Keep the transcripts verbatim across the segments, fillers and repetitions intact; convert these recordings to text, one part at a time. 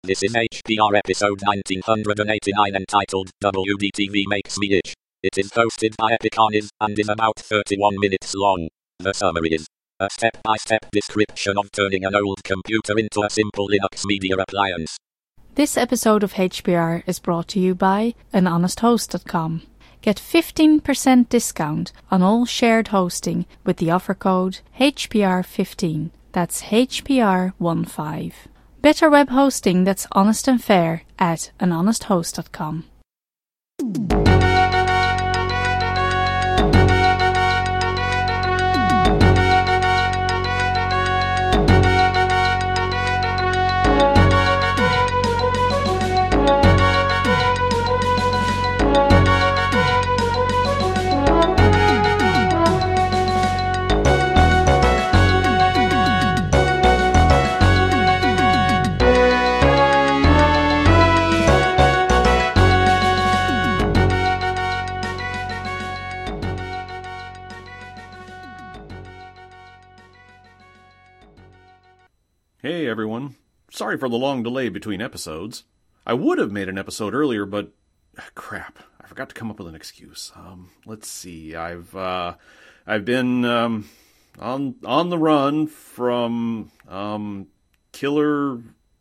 This is H P R episode nineteen eighty-nine entitled W D T V Makes Me Itch. It is hosted by Epicarniz and is about thirty-one minutes long. The summary is a step-by-step description of turning an old computer into a simple Linux media appliance. This episode of H P R is brought to you by an honest host dot com. Get fifteen percent discount on all shared hosting with the offer code H P R fifteen. That's H P R fifteen. Better web hosting that's honest and fair at an honest host dot com. Hey everyone, sorry for the long delay between episodes. I would have made an episode earlier, but crap, I forgot to come up with an excuse. Um, let's see, I've uh, I've been um, on on the run from um, killer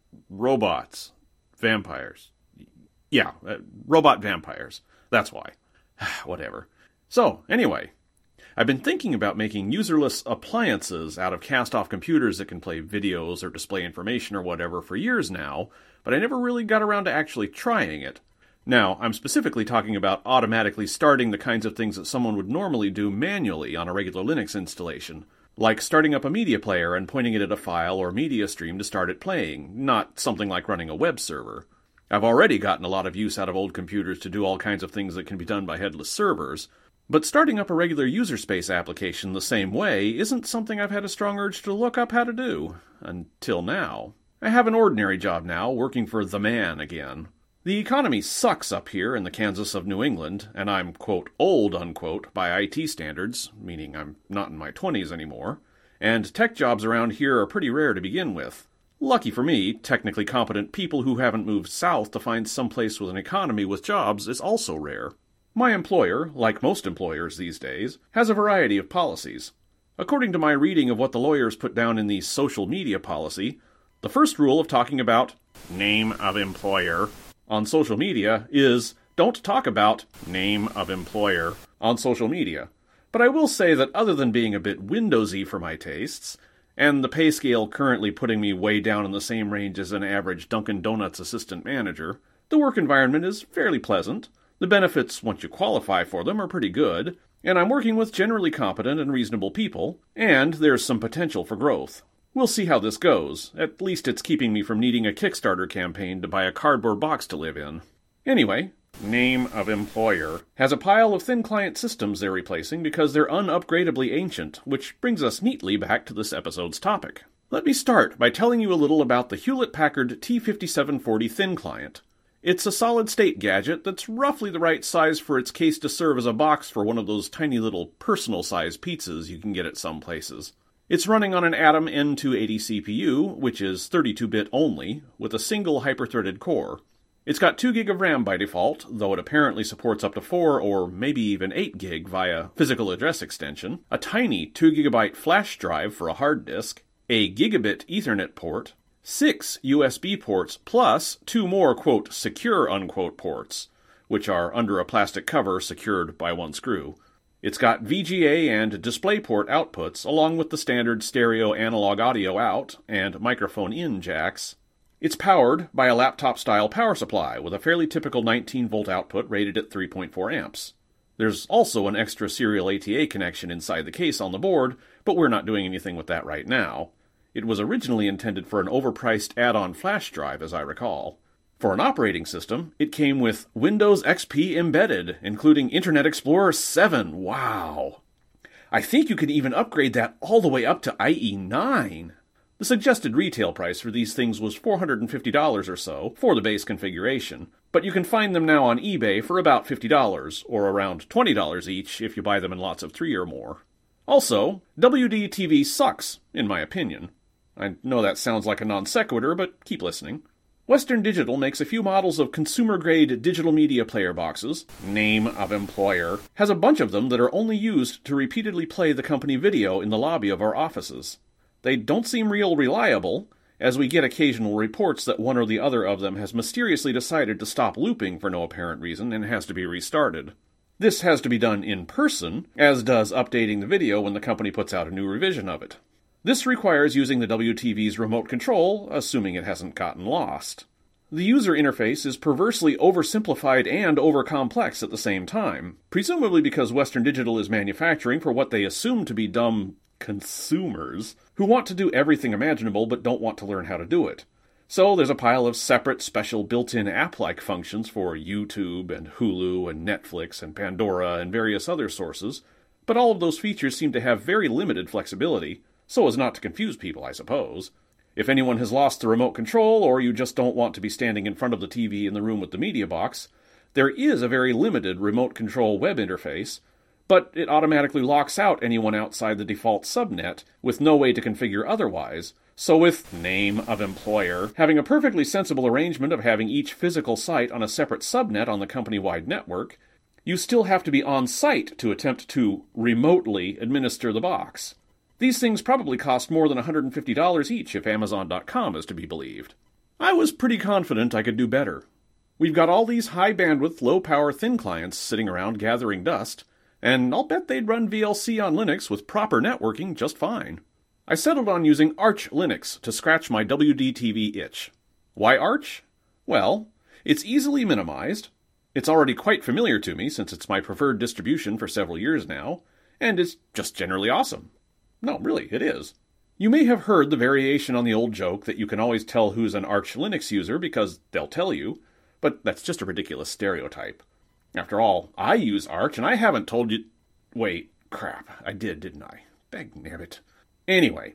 robots, vampires. Yeah, uh, robot vampires. That's why. Whatever. So anyway. I've been thinking about making userless appliances out of cast-off computers that can play videos or display information or whatever for years now, but I never really got around to actually trying it. Now, I'm specifically talking about automatically starting the kinds of things that someone would normally do manually on a regular Linux installation, like starting up a media player and pointing it at a file or media stream to start it playing, not something like running a web server. I've already gotten a lot of use out of old computers to do all kinds of things that can be done by headless servers, but starting up a regular user space application the same way isn't something I've had a strong urge to look up how to do. Until now. I have an ordinary job now, working for the man again. The economy sucks up here in the Kansas of New England, and I'm, quote, old, unquote, by I T standards, meaning I'm not in my twenties anymore, and tech jobs around here are pretty rare to begin with. Lucky for me, technically competent people who haven't moved south to find someplace with an economy with jobs is also rare. My employer, like most employers these days, has a variety of policies. According to my reading of what the lawyers put down in the social media policy, the first rule of talking about name of employer on social media is don't talk about name of employer on social media. But I will say that other than being a bit Windowsy for my tastes, and the pay scale currently putting me way down in the same range as an average Dunkin' Donuts assistant manager, the work environment is fairly pleasant. The benefits, once you qualify for them, are pretty good, and I'm working with generally competent and reasonable people, and there's some potential for growth. We'll see how this goes. At least it's keeping me from needing a Kickstarter campaign to buy a cardboard box to live in. Anyway, name of employer has a pile of thin client systems they're replacing because they're unupgradably ancient, which brings us neatly back to this episode's topic. Let me start by telling you a little about the Hewlett-Packard T fifty-seven forty thin client. It's a solid-state gadget that's roughly the right size for its case to serve as a box for one of those tiny little personal-sized pizzas you can get at some places. It's running on an Atom N two eighty C P U, which is thirty-two bit only, with a single hyper-threaded core. It's got two gig of RAM by default, though it apparently supports up to four or maybe even eight gig via physical address extension, a tiny two gigabyte flash drive for a hard disk, a gigabit Ethernet port, six U S B ports, plus two more, quote, secure, unquote, ports, which are under a plastic cover secured by one screw. It's got V G A and DisplayPort outputs, along with the standard stereo analog audio out and microphone in jacks. It's powered by a laptop-style power supply with a fairly typical nineteen volt output rated at three point four amps. There's also an extra serial A T A connection inside the case on the board, but we're not doing anything with that right now. It was originally intended for an overpriced add-on flash drive, as I recall. For an operating system, it came with Windows X P embedded, including Internet Explorer seven. Wow! I think you could even upgrade that all the way up to I E nine. The suggested retail price for these things was four hundred fifty dollars or so for the base configuration, but you can find them now on eBay for about fifty dollars, or around twenty dollars each if you buy them in lots of three or more. Also, W D T V sucks, in my opinion. I know that sounds like a non sequitur, but keep listening. Western Digital makes a few models of consumer-grade digital media player boxes. Name of employer. Has a bunch of them that are only used to repeatedly play the company video in the lobby of our offices. They don't seem real reliable, as we get occasional reports that one or the other of them has mysteriously decided to stop looping for no apparent reason and has to be restarted. This has to be done in person, as does updating the video when the company puts out a new revision of it. This requires using the W T V's remote control, assuming it hasn't gotten lost. The user interface is perversely oversimplified and overcomplex at the same time, presumably because Western Digital is manufacturing for what they assume to be dumb consumers who want to do everything imaginable but don't want to learn how to do it. So there's a pile of separate, special built-in app-like functions for YouTube and Hulu and Netflix and Pandora and various other sources, but all of those features seem to have very limited flexibility, so as not to confuse people, I suppose. If anyone has lost the remote control, or you just don't want to be standing in front of the T V in the room with the media box, there is a very limited remote control web interface, but it automatically locks out anyone outside the default subnet, with no way to configure otherwise. So with name of employer, having a perfectly sensible arrangement of having each physical site on a separate subnet on the company-wide network, you still have to be on site to attempt to remotely administer the box. These things probably cost more than one hundred fifty dollars each if Amazon dot com is to be believed. I was pretty confident I could do better. We've got all these high-bandwidth, low-power thin clients sitting around gathering dust, and I'll bet they'd run V L C on Linux with proper networking just fine. I settled on using Arch Linux to scratch my W D T V itch. Why Arch? Well, it's easily minimized, it's already quite familiar to me since it's my preferred distribution for several years now, and it's just generally awesome. No, really, it is. You may have heard the variation on the old joke that you can always tell who's an Arch Linux user because they'll tell you, but that's just a ridiculous stereotype. After all, I use Arch and I haven't told you... Wait, crap, I did, didn't I? Dagnabbit. Anyway,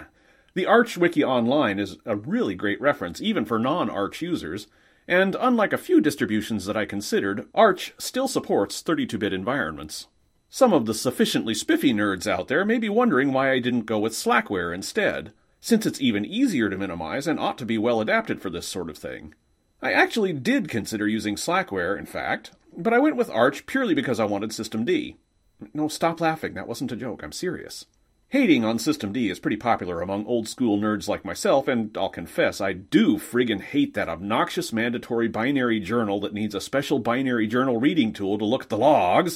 the Arch Wiki Online is a really great reference even for non-Arch users, and unlike a few distributions that I considered, Arch still supports thirty-two bit environments. Some of the sufficiently spiffy nerds out there may be wondering why I didn't go with Slackware instead, since it's even easier to minimize and ought to be well adapted for this sort of thing. I actually did consider using Slackware, in fact, but I went with Arch purely because I wanted Systemd. No, stop laughing, that wasn't a joke, I'm serious. Hating on Systemd is pretty popular among old-school nerds like myself, and I'll confess, I do friggin' hate that obnoxious mandatory binary journal that needs a special binary journal reading tool to look at the logs.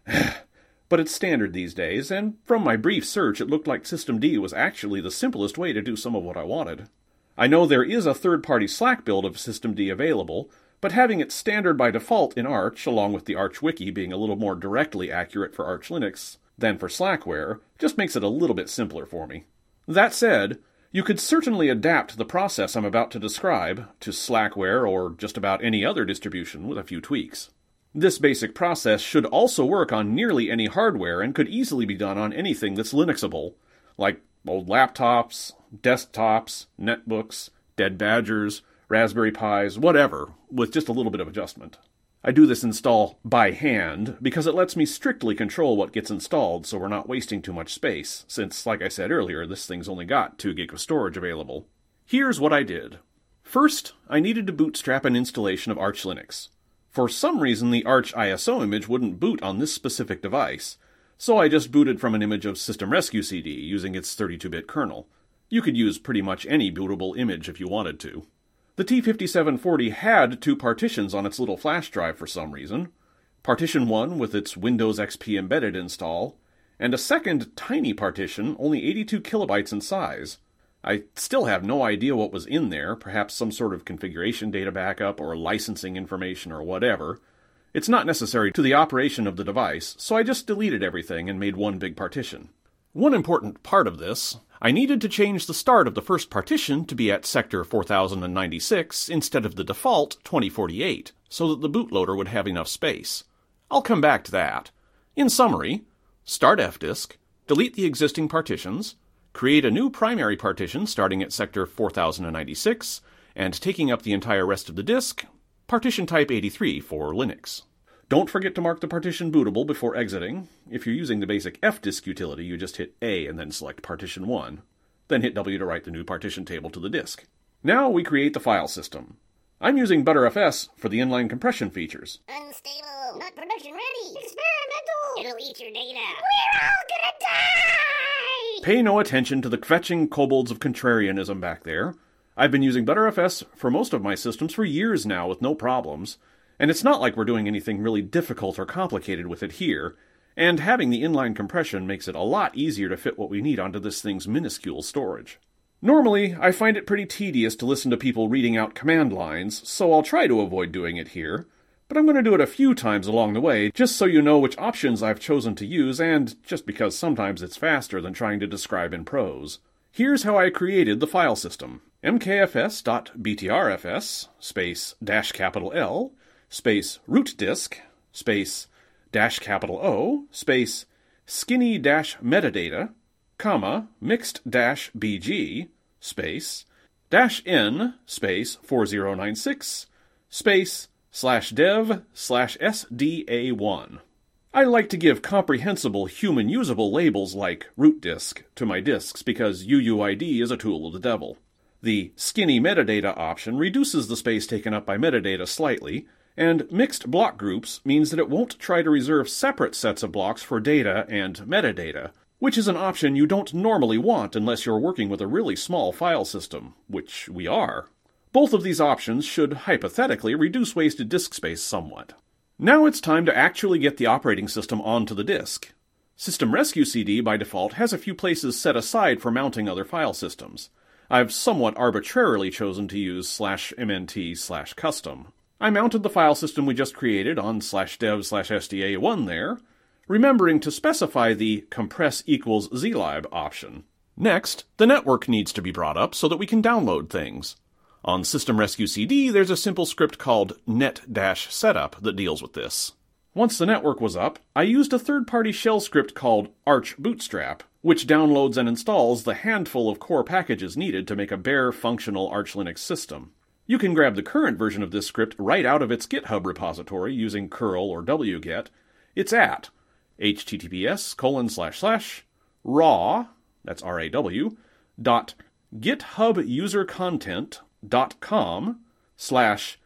But it's standard these days, and from my brief search it looked like Systemd was actually the simplest way to do some of what I wanted. I know there is a third-party Slack build of Systemd available, but having it standard by default in Arch, along with the Arch Wiki being a little more directly accurate for Arch Linux than for Slackware, just makes it a little bit simpler for me. That said, you could certainly adapt the process I'm about to describe to Slackware or just about any other distribution with a few tweaks. This basic process should also work on nearly any hardware and could easily be done on anything that's Linuxable, like old laptops, desktops, netbooks, dead badgers, Raspberry Pis, whatever, with just a little bit of adjustment. I do this install by hand because it lets me strictly control what gets installed so we're not wasting too much space, since, like I said earlier, this thing's only got two gig of storage available. Here's what I did. First, I needed to bootstrap an installation of Arch Linux. For some reason, the Arch I S O image wouldn't boot on this specific device, so I just booted from an image of System Rescue C D using its thirty-two bit kernel. You could use pretty much any bootable image if you wanted to. The T fifty-seven forty had two partitions on its little flash drive for some reason. Partition one with its Windows X P embedded install, and a second tiny partition, only eighty-two kilobytes in size. I still have no idea what was in there, perhaps some sort of configuration data backup or licensing information or whatever. It's not necessary to the operation of the device, so I just deleted everything and made one big partition. One important part of this, I needed to change the start of the first partition to be at sector four thousand ninety-six instead of the default twenty forty-eight, so that the bootloader would have enough space. I'll come back to that. In summary, start fdisk, delete the existing partitions, create a new primary partition starting at sector four thousand ninety-six, and taking up the entire rest of the disk, partition type eighty-three for Linux. Don't forget to mark the partition bootable before exiting. If you're using the basic fdisk utility, you just hit A and then select partition one. Then hit W to write the new partition table to the disk. Now we create the file system. I'm using ButterFS for the inline compression features. Unstable, not production ready, experimental, it'll eat your data. We're all gonna die! Pay no attention to the kvetching kobolds of contrarianism back there. I've been using ButterFS for most of my systems for years now with no problems, and it's not like we're doing anything really difficult or complicated with it here, and having the inline compression makes it a lot easier to fit what we need onto this thing's minuscule storage. Normally, I find it pretty tedious to listen to people reading out command lines, so I'll try to avoid doing it here, but I'm going to do it a few times along the way, just so you know which options I've chosen to use, and just because sometimes it's faster than trying to describe in prose. Here's how I created the file system. mkfs.btrfs, space, dash capital L, space, root disk, space, dash capital O, space, skinny dash metadata, comma, mixed dash bg, space, dash n, space, four zero nine six, space, slash dev, slash S D A one. I like to give comprehensible human-usable labels like root disk to my disks because U U I D is a tool of the devil. The skinny metadata option reduces the space taken up by metadata slightly, and mixed block groups means that it won't try to reserve separate sets of blocks for data and metadata, which is an option you don't normally want unless you're working with a really small file system, which we are. Both of these options should hypothetically reduce wasted disk space somewhat. Now it's time to actually get the operating system onto the disk. SystemRescueCD by default has a few places set aside for mounting other file systems. I've somewhat arbitrarily chosen to use slash mnt slash custom. I mounted the file system we just created on slash dev slash sda1 there, remembering to specify the compress equals zlib option. Next, the network needs to be brought up so that we can download things. On SystemRescueCD, there's a simple script called net-setup that deals with this. Once the network was up, I used a third-party shell script called Arch Bootstrap, which downloads and installs the handful of core packages needed to make a bare, functional Arch Linux system. You can grab the current version of this script right out of its GitHub repository using curl or wget. It's at https colon slash slash raw, that's R A W, dot githubusercontent dot com slash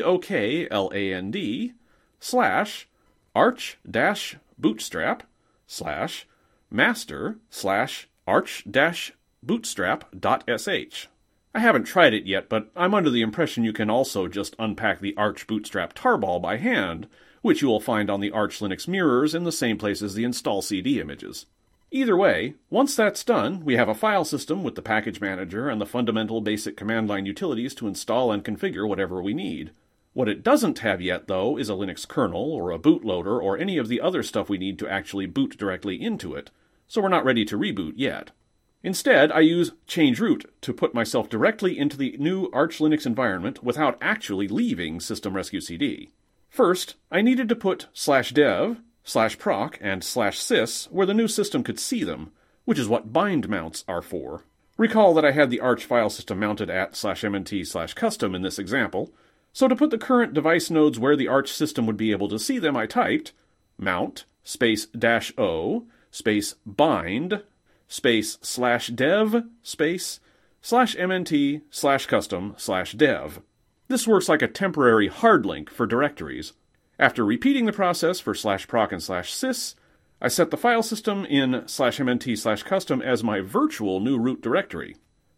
tokland slash arch dash bootstrap slash master slash arch dash bootstrap dot sh. I haven't tried it yet, but I'm under the impression you can also just unpack the Arch Bootstrap tarball by hand, which you will find on the Arch Linux mirrors in the same place as the install C D images. Either way, once that's done, we have a file system with the package manager and the fundamental basic command line utilities to install and configure whatever we need. What it doesn't have yet, though, is a Linux kernel, or a bootloader, or any of the other stuff we need to actually boot directly into it, so we're not ready to reboot yet. Instead, I use change root to put myself directly into the new Arch Linux environment without actually leaving SystemRescueCD. First, I needed to put slash dev, slash proc, and slash sys where the new system could see them, which is what bind mounts are for. Recall that I had the Arch file system mounted at slash mnt slash custom in this example, so to put the current device nodes where the Arch system would be able to see them, I typed mount, space dash o, space bind, space slash dev, space, slash mnt, slash custom, slash dev. This works like a temporary hard link for directories. After repeating the process for slash proc and slash sys, I set the file system in slash mnt slash custom as my virtual new root directory.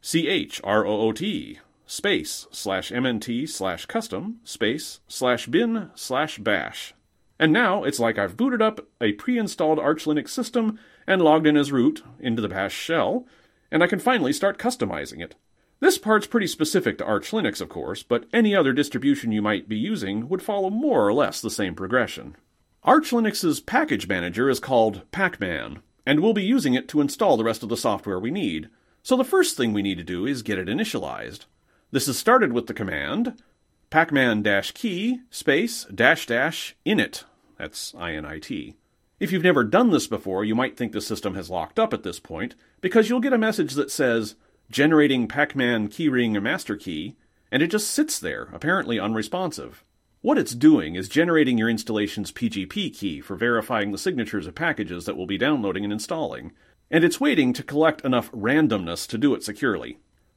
chroot, space, slash mnt slash custom, space, slash bin, slash bash. And now it's like I've booted up a pre-installed Arch Linux system and logged in as root into the bash shell, and I can finally start customizing it. This part's pretty specific to Arch Linux, of course, but any other distribution you might be using would follow more or less the same progression. Arch Linux's package manager is called Pacman, and we'll be using it to install the rest of the software we need, so the first thing we need to do is get it initialized. This is started with the command pacman-key space dash dash init. That's I N I T. If you've never done this before, you might think the system has locked up at this point, because you'll get a message that says, generating Pacman keyring master key, and it just sits there, apparently unresponsive. What it's doing is generating your installation's P G P key for verifying the signatures of packages that we'll be downloading and installing, and it's waiting to collect enough randomness to do it securely.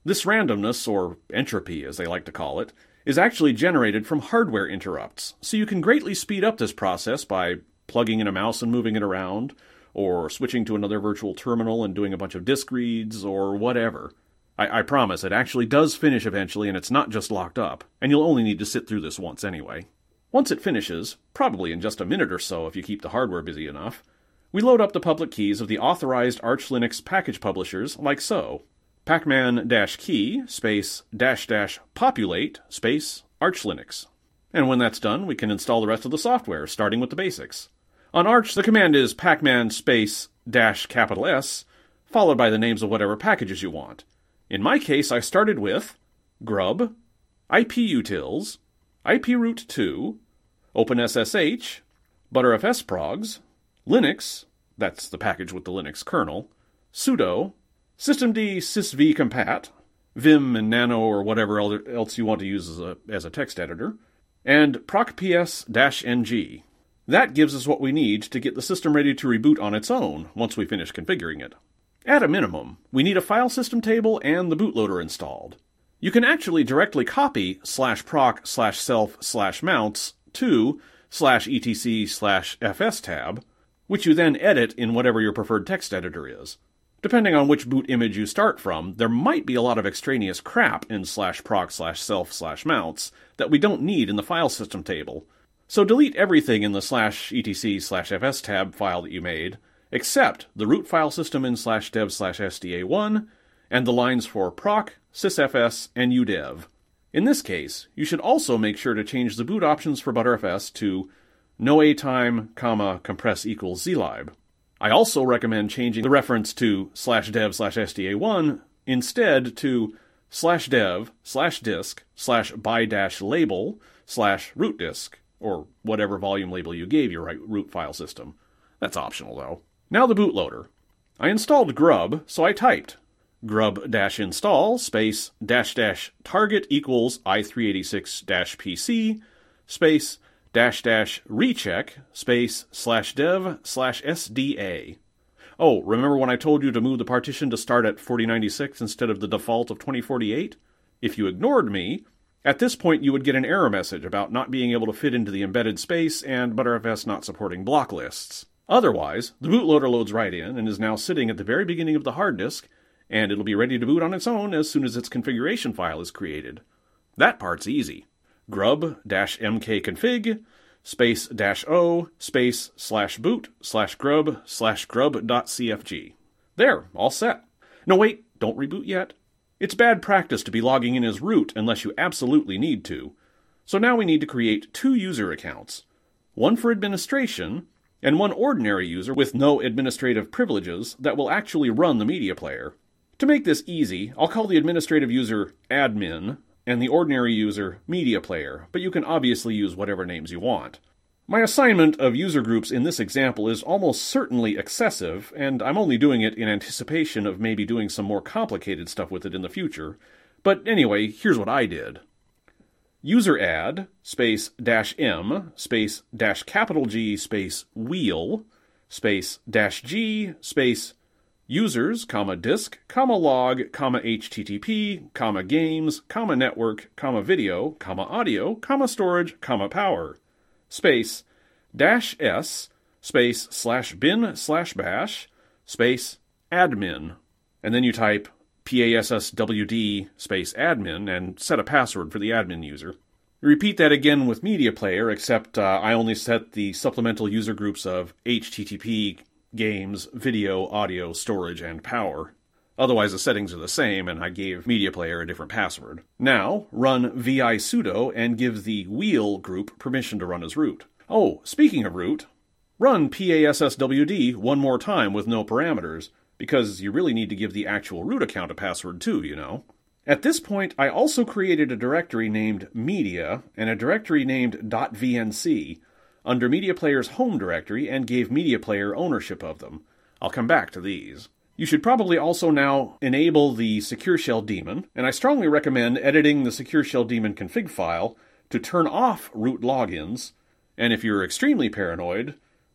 This randomness, or entropy as they like to call it, is actually generated from hardware interrupts, so you can greatly speed up this process by plugging in a mouse and moving it around, or switching to another virtual terminal and doing a bunch of disk reads, or whatever. I, I promise, it actually does finish eventually, and it's not just locked up, and you'll only need to sit through this once anyway. Once it finishes, probably in just a minute or so if you keep the hardware busy enough, we load up the public keys of the authorized Arch Linux package publishers like so. pacman-key, space, dash dash populate, space, Arch Linux. And when that's done, we can install the rest of the software, starting with the basics. On Arch, the command is pacman space dash capital S, followed by the names of whatever packages you want. In my case, I started with grub, iputils, iproot two, OpenSSH, btrfsprogs, Linux, that's the package with the Linux kernel, sudo, systemd sysvcompat, vim and nano or whatever else you want to use as a, as a text editor, and procps-ng. That gives us what we need to get the system ready to reboot on its own once we finish configuring it. At a minimum, we need a file system table and the bootloader installed. You can actually directly copy slash proc slash self slash mounts to slash etc slash fs tab, which you then edit in whatever your preferred text editor is. Depending on which boot image you start from, there might be a lot of extraneous crap in slash proc slash self slash mounts that we don't need in the file system table. So delete everything in the slash etc slash fs tab file that you made, except the root file system in slash dev slash sda1, and the lines for proc, sysfs, and udev. In this case, you should also make sure to change the boot options for Btrfs to no a time, comma, compress equals zlib. I also recommend changing the reference to slash dev slash sda1 instead to slash dev slash disk slash by dash label slash root disk, or whatever volume label you gave your root file system. That's optional though. Now the bootloader. I installed grub, so I typed grub-install space dash dash target equals i three eighty-six dash pc space dash dash recheck space slash dev slash sda. Oh, remember when I told you to move the partition to start at forty ninety-six instead of the default of twenty forty-eight? If you ignored me, at this point you would get an error message about not being able to fit into the embedded space and Btrfs not supporting block lists. Otherwise, the bootloader loads right in and is now sitting at the very beginning of the hard disk, and it'll be ready to boot on its own as soon as its configuration file is created. That part's easy. grub-mkconfig space dash o space slash boot slash grub slash grub.cfg. There, all set. No wait, don't reboot yet. It's bad practice to be logging in as root unless you absolutely need to. So now we need to create two user accounts. One for administration, and one ordinary user with no administrative privileges that will actually run the media player. To make this easy, I'll call the administrative user admin, and the ordinary user media player, but you can obviously use whatever names you want. My assignment of user groups in this example is almost certainly excessive, and I'm only doing it in anticipation of maybe doing some more complicated stuff with it in the future. But anyway, here's what I did. User add, space dash m, space dash capital G, space wheel, space dash g, space users, comma disk, comma log, comma http, comma games, comma network, comma video, comma audio, comma storage, comma power, space dash s, space slash bin slash bash, space admin. And then you type passwd space admin and set a password for the admin user. Repeat that again with media player, except uh, I only set the supplemental user groups of H T T P, games, video, audio, storage, and power. Otherwise the settings are the same, and I gave media player a different password. Now, run vi sudo and give the wheel group permission to run as root. Oh, speaking of root, run passwd one more time with no parameters, because you really need to give the actual root account a password too, you know. At this point, I also created a directory named media and a directory named .vnc under Media Player's home directory and gave Media Player ownership of them. I'll come back to these. You should probably also now enable the Secure Shell daemon, and I strongly recommend editing the Secure Shell daemon config file to turn off root logins, and if you're extremely paranoid,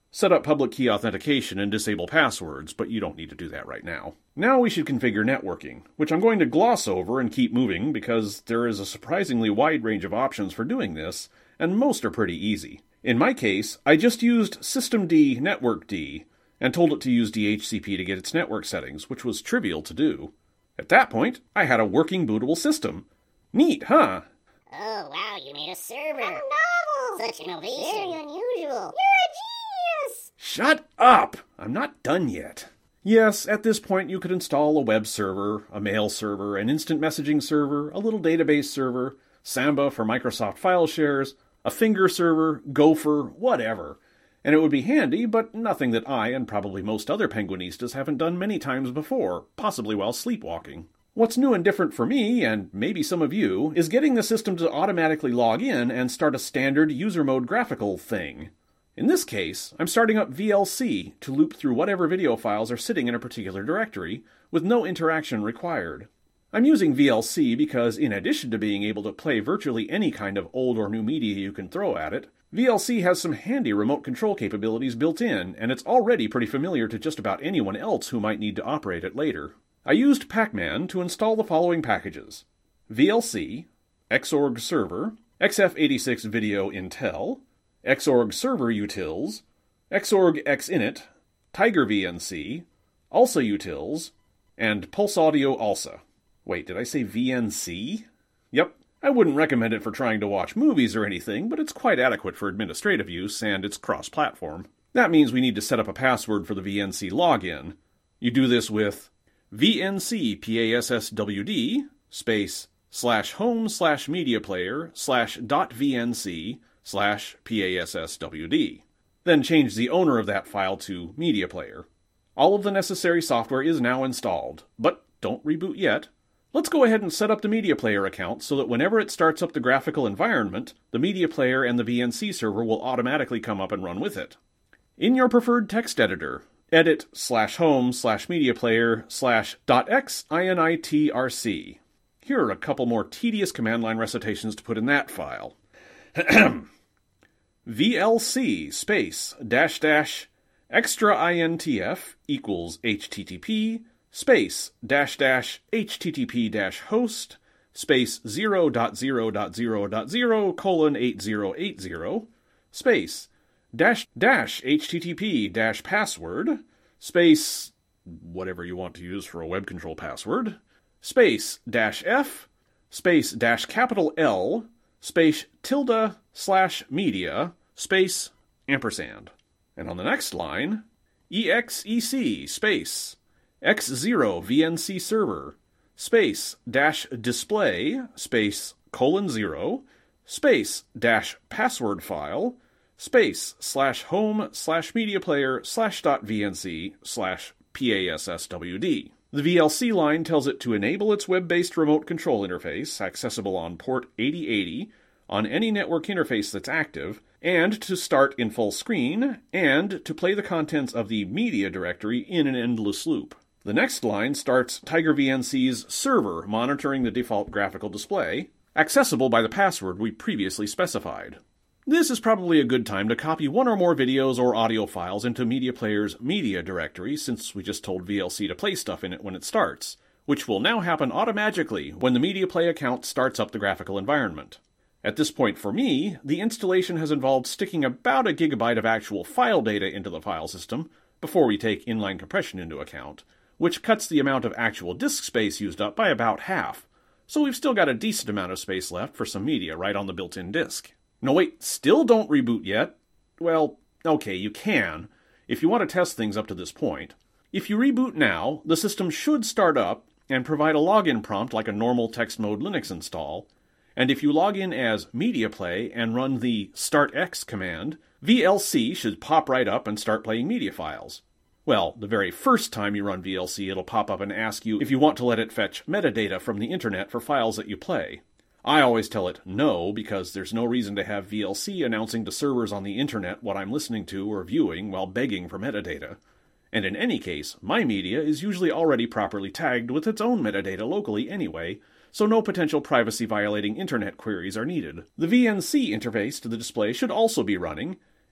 set up public key authentication and disable passwords, but you don't need to do that right now. Now we should configure networking, which I'm going to gloss over and keep moving because there is a surprisingly wide range of options for doing this, and most are pretty easy. In my case, I just used systemd networkd and told it to use D H C P to get its network settings, which was trivial to do. At that point, I had a working bootable system. Neat, huh? Oh, wow, you made a server. A novel! Such innovation. Very unusual. You're a genius! Shut up! I'm not done yet. Yes, at this point you could install a web server, a mail server, an instant messaging server, a little database server, Samba for Microsoft file shares, a finger server, Gopher, whatever. And it would be handy, but nothing that I and probably most other Penguinistas haven't done many times before, possibly while sleepwalking. What's new and different for me, and maybe some of you, is getting the system to automatically log in and start a standard user mode graphical thing. In this case, I'm starting up V L C to loop through whatever video files are sitting in a particular directory, with no interaction required. I'm using V L C because, in addition to being able to play virtually any kind of old or new media you can throw at it, V L C has some handy remote control capabilities built in, and it's already pretty familiar to just about anyone else who might need to operate it later. I used Pacman to install the following packages: V L C, Xorg Server, X F eighty-six Video Intel, Xorg Server Utils, Xorg Xinit, Tiger V N C, ALSA Utils, and Pulse Audio ALSA. Wait, did I say V N C? Yep. I wouldn't recommend it for trying to watch movies or anything, but it's quite adequate for administrative use, and it's cross-platform. That means we need to set up a password for the V N C login. You do this with V N C passwd space slash home slash media player slash dot vnc slash passwd. Then change the owner of that file to media player. All of the necessary software is now installed, but don't reboot yet. Let's go ahead and set up the media player account so that whenever it starts up the graphical environment, the media player and the V N C server will automatically come up and run with it. In your preferred text editor, edit slash home slash media player slash dot xinitrc. Here are a couple more tedious command line recitations to put in that file. V L C space dash dash extra intf equals http space dash dash http dash host space zero dot zero dot zero dot zero colon eight zero eight zero space dash dash http dash password space whatever you want to use for a web control password space dash f space dash capital L space tilde slash media space ampersand. And on the next line, exec space x zero V N C server space dash display space colon zero space dash password file space slash home slash media player slash dot vnc slash passwd. The V L C line tells it to enable its web-based remote control interface, accessible on port eighty eighty, on any network interface that's active, and to start in full screen, and to play the contents of the media directory in an endless loop. The next line starts Tiger V N C's server monitoring the default graphical display, accessible by the password we previously specified. This is probably a good time to copy one or more videos or audio files into Media Player's media directory, since we just told V L C to play stuff in it when it starts, which will now happen automatically when the Media Play account starts up the graphical environment. At this point for me, the installation has involved sticking about a gigabyte of actual file data into the file system before we take inline compression into account, which cuts the amount of actual disk space used up by about half, so we've still got a decent amount of space left for some media right on the built-in disk. No wait, still don't reboot yet? Well, okay, you can, if you want to test things up to this point. If you reboot now, the system should start up and provide a login prompt like a normal text mode Linux install, and if you log in as MediaPlay and run the startx command, V L C should pop right up and start playing media files. Well, the very first time you run V L C, it'll pop up and ask you if you want to let it fetch metadata from the internet for files that you play. I always tell it no, because there's no reason to have V L C announcing to servers on the internet what I'm listening to or viewing while begging for metadata. And in any case, my media is usually already properly tagged with its own metadata locally anyway, so no potential privacy-violating internet queries are needed. The V N C interface to the display should also be running,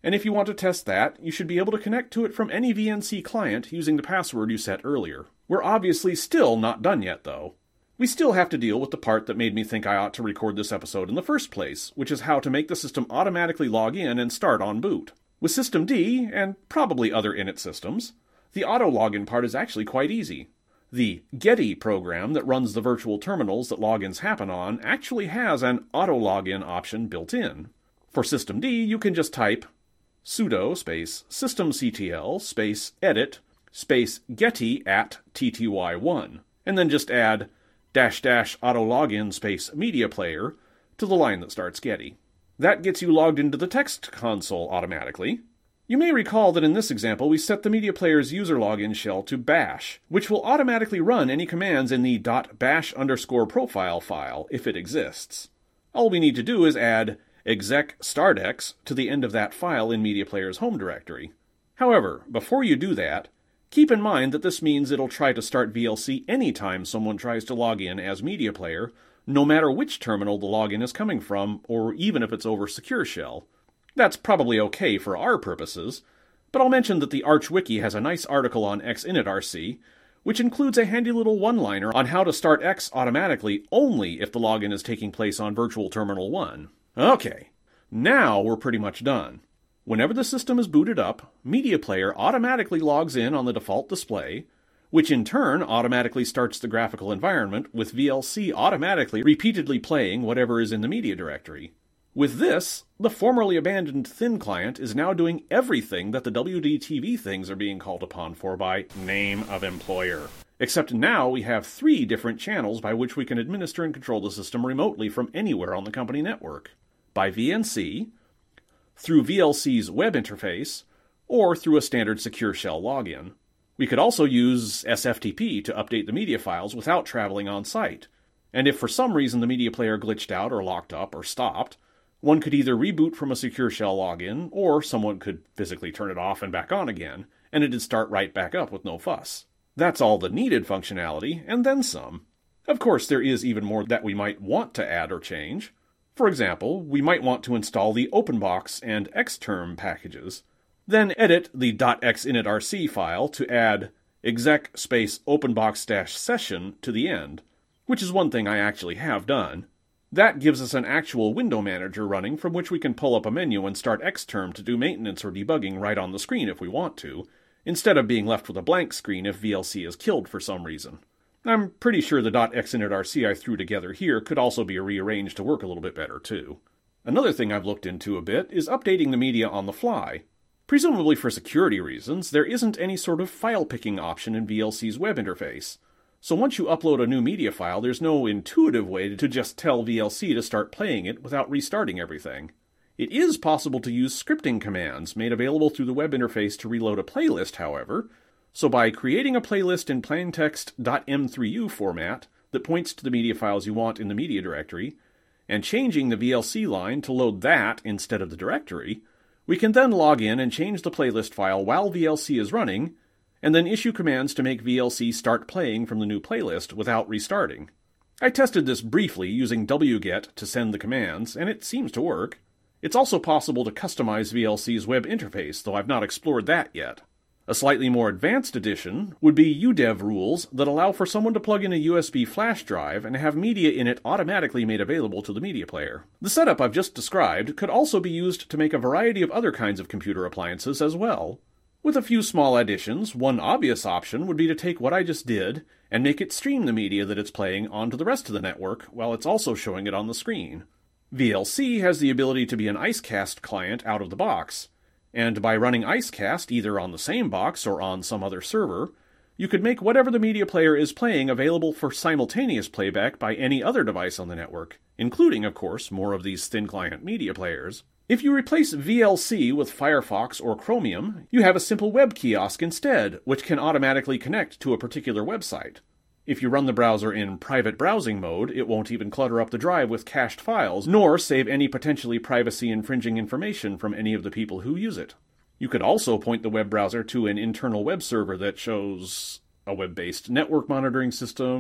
And if you want to test that, you should be able to connect to it from any V N C client using the password you set earlier. We're obviously still not done yet, though. We still have to deal with the part that made me think I ought to record this episode in the first place, which is how to make the system automatically log in and start on boot. With Systemd, and probably other init systems, the auto-login part is actually quite easy. The Getty program that runs the virtual terminals that logins happen on actually has an auto-login option built in. For Systemd, you can just type sudo space systemctl space edit space getty at T T Y one, and then just add dash dash auto-login space media player to the line that starts Getty. That gets you logged into the text console automatically. You may recall that in this example we set the media player's user login shell to bash, which will automatically run any commands in the .bash underscore profile file if it exists. All we need to do is add exec startx to the end of that file in media player's home directory. However, before you do that, keep in mind that this means it'll try to start V L C anytime someone tries to log in as media player, no matter which terminal the login is coming from, or even if it's over Secure Shell. That's probably okay for our purposes, but I'll mention that the ArchWiki has a nice article on xinitrc, which includes a handy little one-liner on how to start X automatically only if the login is taking place on Virtual Terminal one. Okay, now we're pretty much done. Whenever the system is booted up, Media Player automatically logs in on the default display, which in turn automatically starts the graphical environment with V L C automatically repeatedly playing whatever is in the media directory. With this, the formerly abandoned Thin client is now doing everything that the W D T V things are being called upon for by name of employer. Except now we have three different channels by which we can administer and control the system remotely from anywhere on the company network. By V N C, through V L C's web interface, or through a standard Secure Shell login. We could also use S F T P to update the media files without traveling on site. And if for some reason the media player glitched out or locked up or stopped, one could either reboot from a Secure Shell login, or someone could physically turn it off and back on again, and it'd start right back up with no fuss. That's all the needed functionality, and then some. Of course, there is even more that we might want to add or change. For example, we might want to install the OpenBox and Xterm packages, then edit the .xinitrc file to add exec space openbox-session to the end, which is one thing I actually have done. That gives us an actual window manager running from which we can pull up a menu and start Xterm to do maintenance or debugging right on the screen if we want to, instead of being left with a blank screen if V L C is killed for some reason. I'm pretty sure the .xinitrc I threw together here could also be rearranged to work a little bit better too. Another thing I've looked into a bit is updating the media on the fly. Presumably for security reasons, there isn't any sort of file picking option in V L C's web interface. So once you upload a new media file, there's no intuitive way to just tell V L C to start playing it without restarting everything. It is possible to use scripting commands made available through the web interface to reload a playlist, however. So by creating a playlist in plaintext dot M three U format that points to the media files you want in the media directory, and changing the V L C line to load that instead of the directory, we can then log in and change the playlist file while V L C is running, and then issue commands to make V L C start playing from the new playlist without restarting. I tested this briefly using wget to send the commands, and it seems to work. It's also possible to customize V L C's web interface, though I've not explored that yet. A slightly more advanced addition would be U D E V rules that allow for someone to plug in a U S B flash drive and have media in it automatically made available to the media player. The setup I've just described could also be used to make a variety of other kinds of computer appliances as well. With a few small additions, one obvious option would be to take what I just did and make it stream the media that it's playing onto the rest of the network while it's also showing it on the screen. V L C has the ability to be an IceCast client out of the box, and by running IceCast either on the same box or on some other server, you could make whatever the media player is playing available for simultaneous playback by any other device on the network, including, of course, more of these thin client media players. If you replace V L C with Firefox or Chromium, you have a simple web kiosk instead, which can automatically connect to a particular website. If you run the browser in private browsing mode, it won't even clutter up the drive with cached files, nor save any potentially privacy-infringing information from any of the people who use it. You could also point the web browser to an internal web server that shows a web-based network monitoring system,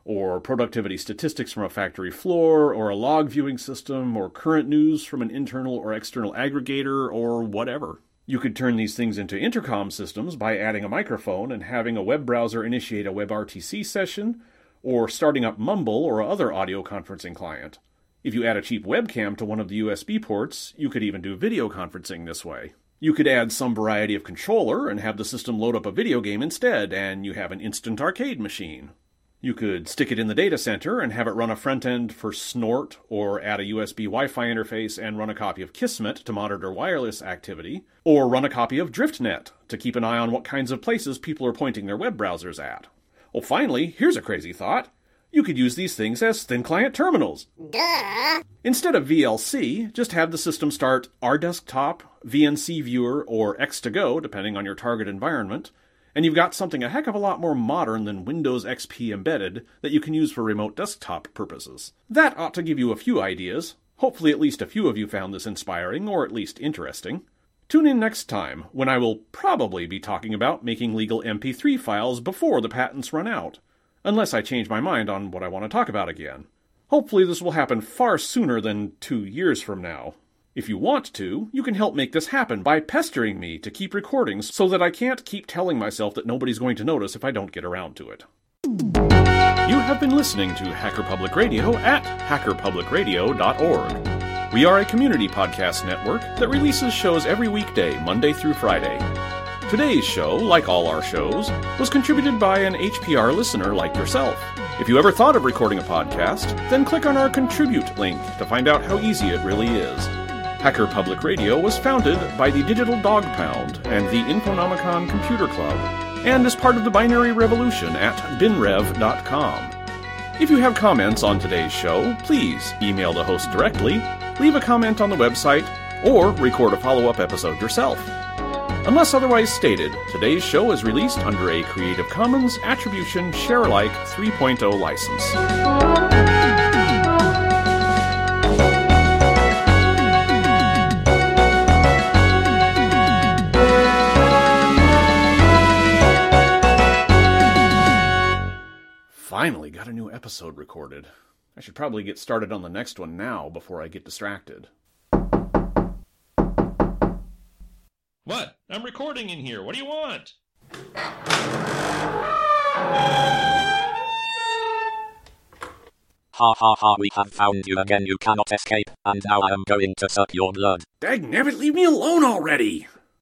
or productivity statistics from a factory floor, or a log viewing system, or current news from an internal or external aggregator, or whatever. You could turn these things into intercom systems by adding a microphone and having a web browser initiate a WebRTC session, or starting up Mumble or other audio conferencing client. If you add a cheap webcam to one of the U S B ports, you could even do video conferencing this way. You could add some variety of controller and have the system load up a video game instead, and you have an instant arcade machine. You could stick it in the data center and have it run a front end for Snort, or add a U S B Wi-Fi interface and run a copy of Kismet to monitor wireless activity, or run a copy of DriftNet to keep an eye on what kinds of places people are pointing their web browsers at. Oh, finally, here's a crazy thought. You could use these things as thin client terminals. Duh. Instead of V L C, just have the system start RDesktop, V N C Viewer, or X to Go, depending on your target environment, and you've got something a heck of a lot more modern than Windows X P Embedded that you can use for remote desktop purposes. That ought to give you a few ideas. Hopefully at least a few of you found this inspiring, or at least interesting. Tune in next time, when I will probably be talking about making legal M P three files before the patents run out. Unless I change my mind on what I want to talk about again. Hopefully this will happen far sooner than two years from now. If you want to, you can help make this happen by pestering me to keep recordings so that I can't keep telling myself that nobody's going to notice if I don't get around to it. You have been listening to Hacker Public Radio at hacker public radio dot org. We are a community podcast network that releases shows every weekday, Monday through Friday. Today's show, like all our shows, was contributed by an H P R listener like yourself. If you ever thought of recording a podcast, then click on our Contribute link to find out how easy it really is. Hacker Public Radio was founded by the Digital Dog Pound and the Infonomicon Computer Club, and is part of the Binary Revolution at binrev dot com. If you have comments on today's show, please email the host directly, leave a comment on the website, or record a follow-up episode yourself. Unless otherwise stated, today's show is released under a Creative Commons Attribution Share-alike three point oh license. Finally got a new episode recorded. I should probably get started on the next one now before I get distracted. What? I'm recording in here. What do you want? Ha ha ha, we have found you again, you cannot escape, and now I am going to suck your blood. Dagnabbit, leave me alone already!